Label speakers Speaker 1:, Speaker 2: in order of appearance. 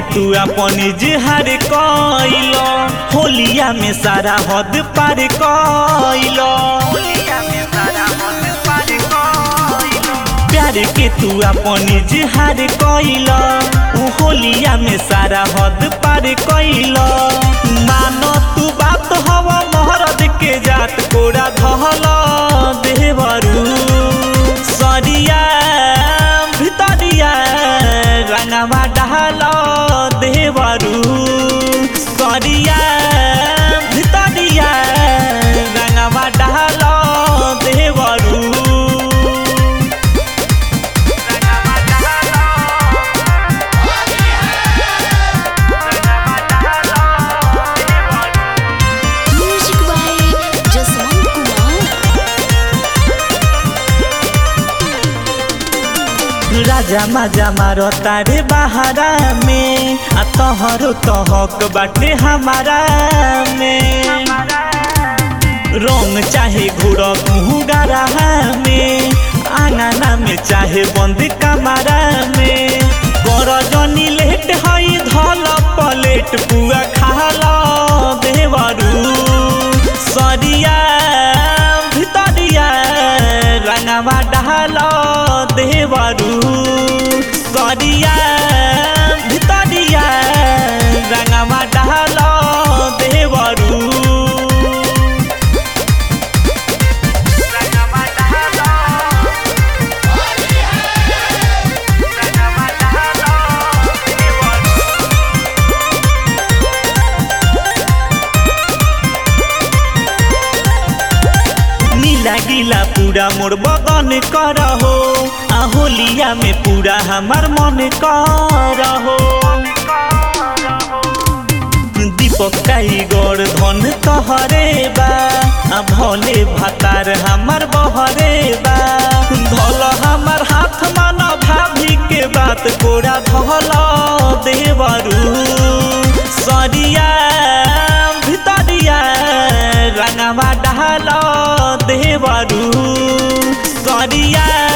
Speaker 1: तू अपन इजहार कइलो, होलिया में सारा हद पार कइलो। प्यार के तू अपन इजहार कइलो, होलिया में सारा हद पार कइलो। मानो तू बात हवा महरद के जात कोरा धहल देवरू, सरिया भितरिया रंगवा डाल देवरू, सरिया भितरिया रंगवा डाल देवरू।
Speaker 2: Music by Jaswant Kumar.
Speaker 1: राजा माजा मारो तारे बहारा में, आ तोहरो तहक बाटे हमारा में। रंग चाहे घोड़ा गारा में, आंगना में चाहे बंद कमरा में। कर जनी लेट हई धल पलेट पुआ खाल देवरू, सरिया भितरिया रंगवा डाल देवरू, सरिया भितरिया रंगवा डाल देवरू। नीला गीला पूरा मोर बदन करहो, आ होलिया में पूरा हमार मन करहो। दीपक टाइगर धन तोहरे बा, आ भोले भतार हमार बहरे बा। धल हमार हाथ माना भाभी के बात कोरा धल देवरू, सरिया भितरिया रंगवा डाल देवरू, सरिया